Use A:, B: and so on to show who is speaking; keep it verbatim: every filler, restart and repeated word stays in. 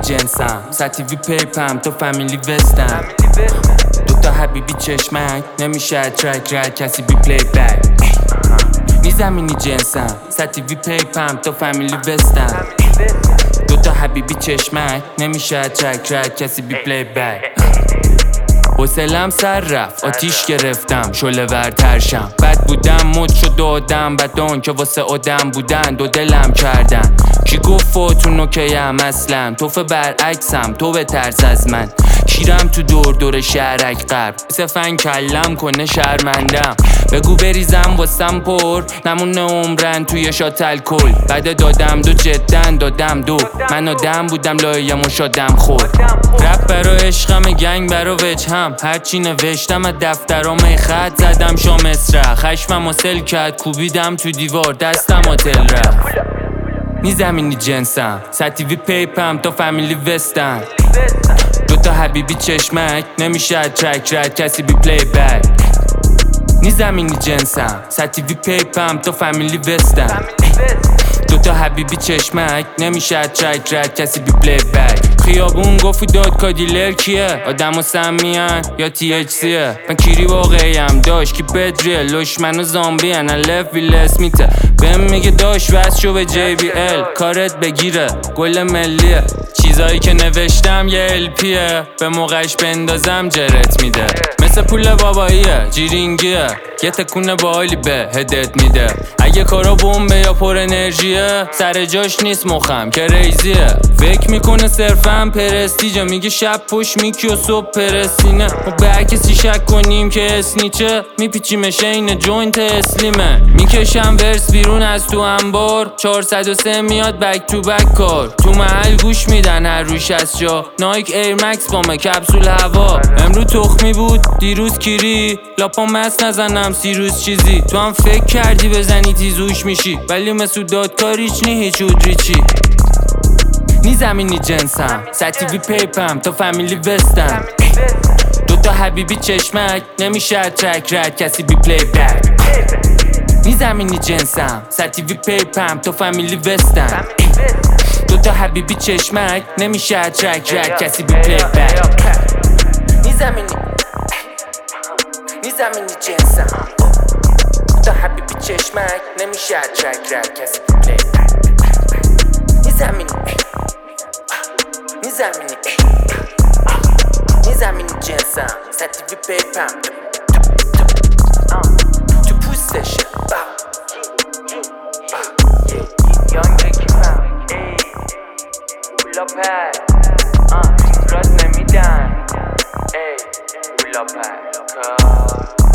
A: جنسم ستیوی پیپم تو فامیلی وستم دوتا حبیبی چشمک نمیشه ترک رد کسی بی پلی بک نی زمینی جنسم ستیوی پیپم تو فامیلی وستم دوتا حبیبی چشمک نمیشه ترک رد کسی بی پلی بک حوصله‌ام سر رفت آتیش گرفتم شعله ور ترشم بد بودم مد شد آدم بدان که واسه آدم بودن دو دلم کردن کی گفت فوتون اوکیم اصلا توفه برعکسم تو بترس از من کیرم تو دور دور شهرک غرب سفن کلم کنه شرمندم بگو بریزم واسم پر نمونه عمرن توی شات الکل بعد دادم دو جدن دادم دو من آدم بودم لایم و شادم خورد رپ برا عشقم گنگ برا وجهم هرچی نوشتم از دفترام خط زدم شام اسرع خشمم و سل کرد کوبیدم تو دیوار دستم آتل رفت نی زمینی جنسم ستیوی پیپم تا فامیلی وستم دوتا حبیبی چشمک نمیشه ترک رد کسی بی پلی بک نی زمینی جنسم ستیوی پیپم تا فامیلی وستم دوتا حبیبی چشمک نمیشه ترک رد کسی بی پلی بک خیابون گفت داد کادیلر کیه آدم و سمیان یا تی اچ سیه من کیری واقعیم داشت کی بدریه لوش من و زامبی انا لف ویل اسمیته بهم میگه داشت وست شو به جی بی ال کارت بگیره گل ملیه چیزایی که نوشتم یه ال پیه به موقعش بندازم جرت میده مثل پول باباییه جیرینگیه یه تکونه باحالی به هدت میده اگه کارا بمبه یا پر انرژیه سر جاش نیست مخم که ریزیه فکر میکنه صرفم پرستیجه میگه شب پشت میکی و صبح پرستینه و به هر کسی شک کنیم که اسنیچه میپیچیمش این جوینت اسلیمه میکشم ورس بیرون از تو انبار چهارصد و سه میاد بک تو بک کار تو محل گوش میدن هر روش از جا نایک ایر مکس بامه کپسول هوا امرو تخمی بود دیروز کیری لاپا مست نزنم سی روز چیزی تو هم فکر کردی بزنی تیزوش میشی ولی مثل دادکاریچ نی هیچ ودریچی نی زمینی جنسم ستیوی پیپم تا فامیلی وستم دوتا حبیبی چشمک نمیشه ترک رد کسی بی پلی بک نی زمینی جنسم ستیوی پیپم تا فامیلی وستم دوتا حبیبی چشمک نمیشه ترک رد کسی بی پلی بک نی زمینی نی زمینی جنسم دوتا حبیبی چشمک نمیشه ترک رد کسی بی پلی بک نی زمینی نی زمینی نی زمینی جنسم ستیوی پیپم تو پوستشه یانگ کیفم بولا پر راست نمیدن بولا پر